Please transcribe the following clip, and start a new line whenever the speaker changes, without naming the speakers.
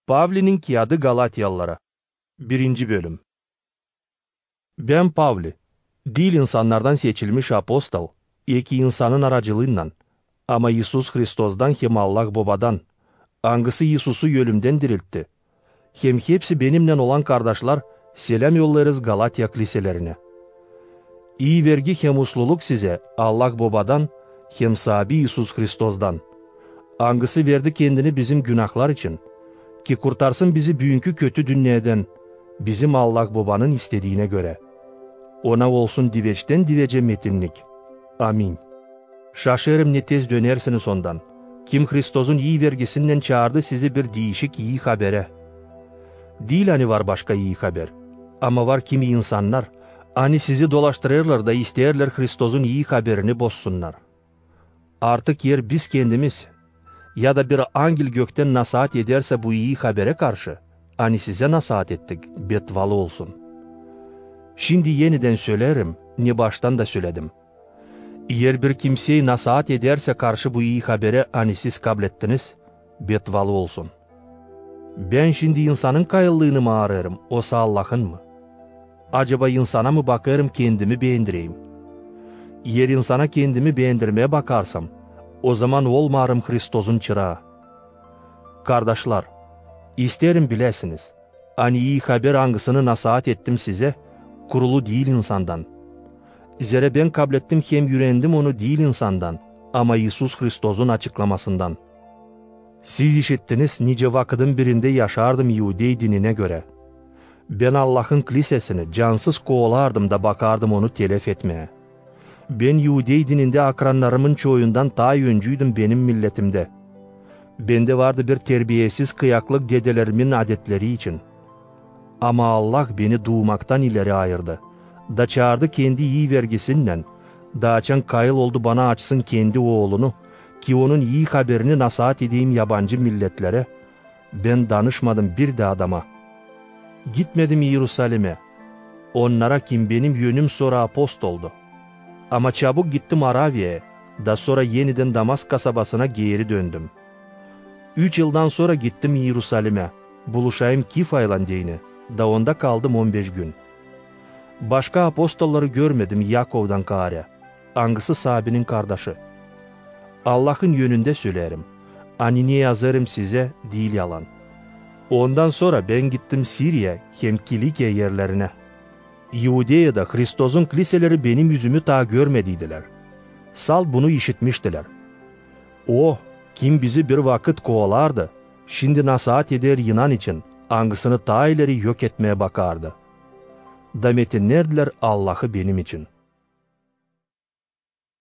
Pavli'nin kağıdı Galatyalılara. 1. Bölüm. Ben Pavli, değil insanlardan seçilmiş apostol, iki insanın aracılığıyla, ama Iisus Hristos'dan hem Allah Baba'dan, hangisi Iisus'u ölümden diriltti. Hem hepsi benimle olan kardeşler, selam yollarız Galatya kiliselerine. İyi vergi hem usluluk size Allah Baba'dan, hem sahibi Iisus Hristos'dan. Hangisi verdi kendini bizim günahlar için, ki kurtarsın bizi bugünkü kötü dünyadan, bizim Allah Baba'nın istediğine göre. Ona olsun diveçten divece metinlik. Amin. Şaşırım ne tez dönersiniz ondan. Kim Hristos'un iyi vergisinden çağırdı sizi bir değişik iyi habere. Değil hani var başka iyi haber. Ama var kimi insanlar, hani sizi dolaştırırlar da isterler Hristos'un iyi haberini bozsunlar. Artık yer biz kendimiz, ya da bir angel gökten nasihat ederse bu iyi habere karşı, hani size nasihat ettik, betvalı olsun. Şimdi yeniden söylerim, ne baştan da söyledim. Eğer bir kimseyi nasihat ederse karşı bu iyi habere hani siz kabul ettiniz, betvalı olsun. Ben şimdi insanın kayıllığını mı ararım, osa Allah'ın mı? Acaba insana mı bakarım kendimi beğendireyim? Eğer insana kendimi beğendirmeye bakarsam, o zaman olmarım Hristos'un çırağı. Kardeşler, isterim bilesiniz, hani iyi haber hangisini nasihat ettim size, kurulu değil insandan. Zira ben kabul ettim hem yürendim onu değil insandan, ama Iisus Hristos'un açıklamasından. Siz işittiniz nice vakitin birinde yaşardım Yahudi dinine göre. Ben Allah'ın kilisesini cansız kovalardım da bakardım onu telef etmeye. Ben Yahudi dininde akranlarımın çoğundan daha öncüydüm benim milletimde. Bende vardı bir terbiyesiz kıyaklık dedelerimin adetleri için. Ama Allah beni doğmaktan ileri ayırdı. Da çağırdı kendi iyi vergisinden. Da açan kayıl oldu bana açsın kendi oğlunu, ki onun iyi haberini nasihat edeyim yabancı milletlere. Ben danışmadım bir de adama. Gitmedim Yerusalim'e. Onlara kim benim yönüm sonra apostoldu. Ama çabuk gittim Aravya'ya, da sonra yeniden Damask kasabasına geri döndüm. 3 yıldan sonra gittim Yerusalim'e, buluşayım Kifa'yla diyine, da onda kaldım 15 gün. Başka apostolları görmedim Yakov'dan kare, hangisi sahabinin kardeşi. Allah'ın yönünde söylerim, anine yazarım size, değil yalan. Ondan sonra ben gittim Siriya hem Kilikya yerlerine. Yahudiye'de Hristos'un kiliseleri benim yüzümü ta görmediydiler. Sal bunu işitmiştiler. Kim bizi bir vakit kovalardı, şimdi nasihat eder inan için, hangisini ta ileri yok etmeye bakardı. Da metinlerdiler Allah'ı benim için.